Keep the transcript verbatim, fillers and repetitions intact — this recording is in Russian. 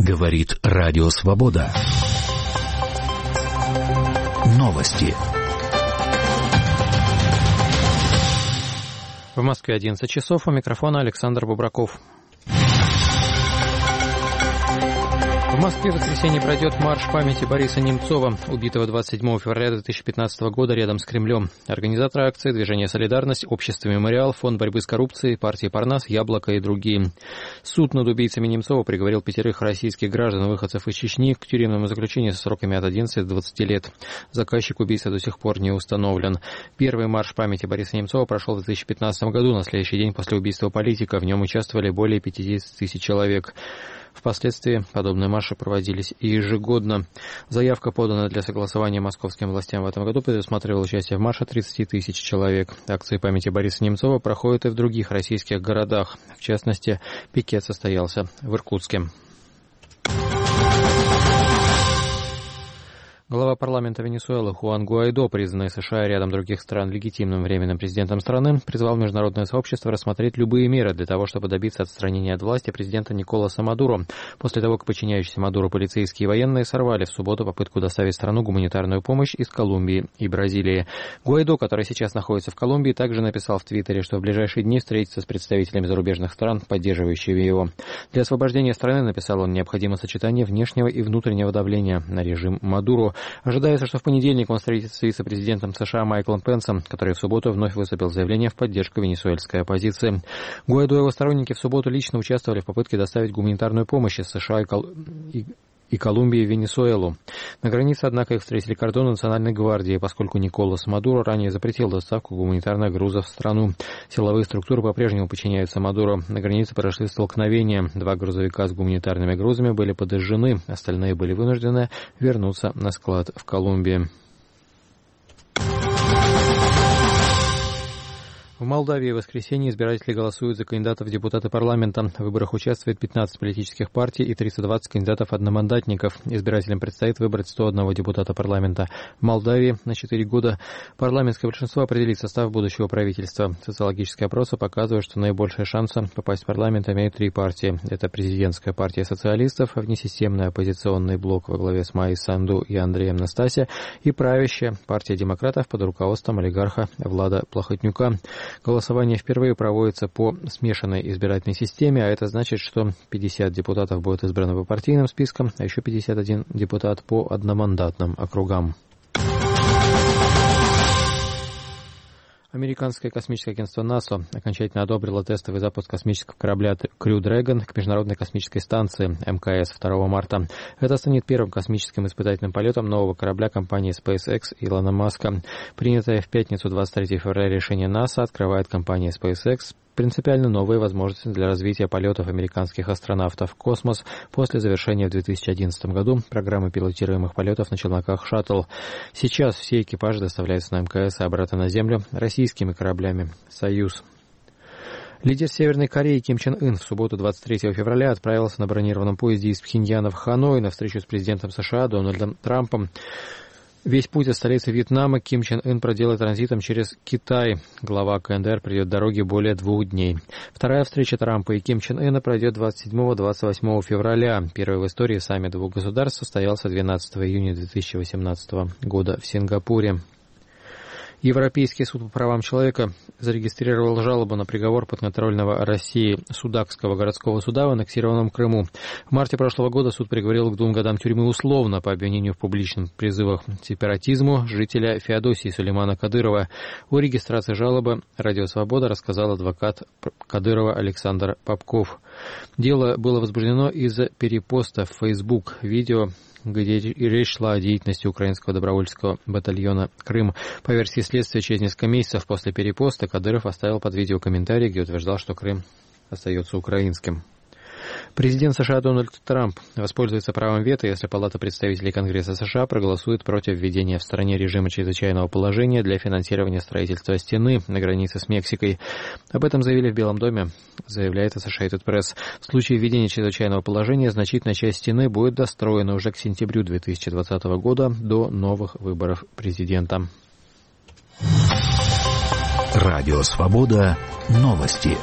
Говорит Радио Свобода. Новости. В Москве одиннадцать часов. У микрофона Александр Бубраков. В Москве в воскресенье пройдет марш памяти Бориса Немцова, убитого двадцать седьмого февраля две тысячи пятнадцатого года рядом с Кремлем. Организаторы акции — Движение «Солидарность», Общество «Мемориал», Фонд борьбы с коррупцией, партия «Парнас», «Яблоко» и другие. Суд над убийцами Немцова приговорил пятерых российских граждан, выходцев из Чечни, к тюремному заключению со сроками от одиннадцати до двадцати лет. Заказчик убийства до сих пор не установлен. Первый марш памяти Бориса Немцова прошел в две тысячи пятнадцатом году, на следующий день после убийства политика. В нем участвовали более пятьдесят тысяч человек. Впоследствии подобные марши проводились ежегодно. Заявка, поданная для согласования московским властям в этом году, предусматривала участие в марше тридцати тысяч человек. Акции памяти Бориса Немцова проходят и в других российских городах. В частности, пикет состоялся в Иркутске. Глава парламента Венесуэлы Хуан Гуайдо, признанный США и рядом других стран легитимным временным президентом страны, призвал международное сообщество рассмотреть любые меры для того, чтобы добиться отстранения от власти президента Николаса Мадуро, после того, как подчиняющиеся Мадуро полицейские и военные сорвали в субботу попытку доставить в страну гуманитарную помощь из Колумбии и Бразилии. Гуайдо, который сейчас находится в Колумбии, также написал в Твиттере, что в ближайшие дни встретится с представителями зарубежных стран, поддерживающими его. Для освобождения страны, написал он, необходимо сочетание внешнего и внутреннего давления на режим Мадуро. Ожидается, что в понедельник он встретится с вице-президентом США Майклом Пенсом, который в субботу вновь выступил с заявлением в поддержку венесуэльской оппозиции. Гуайдо и его сторонники в субботу лично участвовали в попытке доставить гуманитарную помощь из США и, Кол... и... и Колумбии в Венесуэлу. На границе, однако, их встретили кордоны Национальной гвардии, поскольку Николас Мадуро ранее запретил доставку гуманитарных грузов в страну. Силовые структуры по-прежнему подчиняются Мадуро. На границе прошли столкновения. Два грузовика с гуманитарными грузами были подожжены, остальные были вынуждены вернуться на склад в Колумбии. В Молдавии в воскресенье избиратели голосуют за кандидатов в депутаты парламента. В выборах участвует пятнадцать политических партий и триста двадцать кандидатов-одномандатников. Избирателям предстоит выбрать сто один депутата парламента. В Молдавии на четыре года парламентское большинство определит состав будущего правительства. Социологические опросы показывают, что наибольшие шансы попасть в парламент имеют три партии. Это президентская партия социалистов, внесистемный оппозиционный блок во главе с Майей Санду и Андреем Настасья и правящая партия демократов под руководством олигарха Влада Плохотнюка. Голосование впервые проводится по смешанной избирательной системе, а это значит, что пятьдесят депутатов будут избраны по партийным спискам, а еще пятьдесят один депутат по одномандатным округам. Американское космическое агентство НАСА окончательно одобрило тестовый запуск космического корабля Crew Dragon к Международной космической станции эм ка эс второго марта. Это станет первым космическим испытательным полетом нового корабля компании SpaceX Илона Маска. Принятое в пятницу двадцать третьего февраля решение НАСА открывает компания SpaceX принципиально новые возможности для развития полетов американских астронавтов в космос после завершения в две тысячи одиннадцатом году программы пилотируемых полетов на челноках «Шаттл». Сейчас все экипажи доставляются на эм ка эс и обратно на Землю российскими кораблями «Союз». Лидер Северной Кореи Ким Чен Ын в субботу двадцать третьего февраля отправился на бронированном поезде из Пхеньяна в Ханой на встречу с президентом США Дональдом Трампом. Весь путь от столицы Вьетнама Ким Чен Ын проделает транзитом через Китай. Глава ка эн дэ эр придет дороги более двух дней. Вторая встреча Трампа и Ким Чен Ына пройдет двадцать седьмого — двадцать восьмого февраля. Первый в истории саммит двух государств состоялся двенадцатого июня две тысячи восемнадцатого года в Сингапуре. Европейский суд по правам человека зарегистрировал жалобу на приговор подконтрольного России Судакского городского суда в аннексированном Крыму. В марте прошлого года суд приговорил к двум годам тюрьмы условно по обвинению в публичных призывах к сепаратизму жителя Феодосии Сулеймана Кадырова. О регистрации жалобы «Радио Свобода» рассказал адвокат Кадырова Александр Попков. Дело было возбуждено из-за перепоста в Facebook видео, где речь шла о деятельности украинского добровольческого батальона «Крым». По версии следствия, через несколько месяцев после перепоста Кадыров оставил под видео комментарий, где утверждал, что Крым остается украинским. Президент США Дональд Трамп воспользуется правом вето, если Палата представителей Конгресса США проголосует против введения в стране режима чрезвычайного положения для финансирования строительства стены на границе с Мексикой. Об этом заявили в Белом доме, заявляет Associated Press. В случае введения чрезвычайного положения значительная часть стены будет достроена уже к сентябрю две тысячи двадцатого года до новых выборов президента. Радио Свобода. Новости.